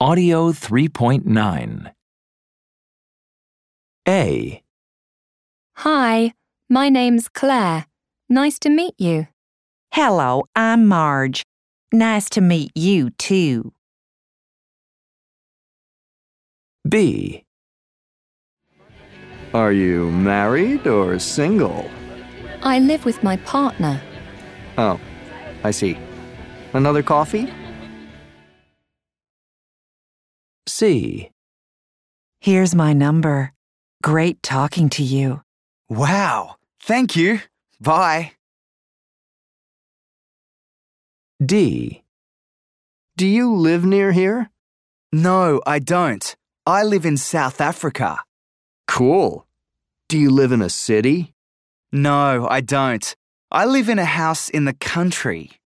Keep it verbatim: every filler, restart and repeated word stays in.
Audio three point nine. A. Hi, my name's Claire. Nice to meet you. Hello, I'm Marge. Nice to meet you, too. B. Are you married or single? I live with my partner. Oh, I see. Another coffee? C. Here's my number. Great talking to you. Wow, thank you. Bye. D. Do you live near here? No, I don't. I live in South Africa. Cool. Do you live in a city? No, I don't. I live in a house in the country.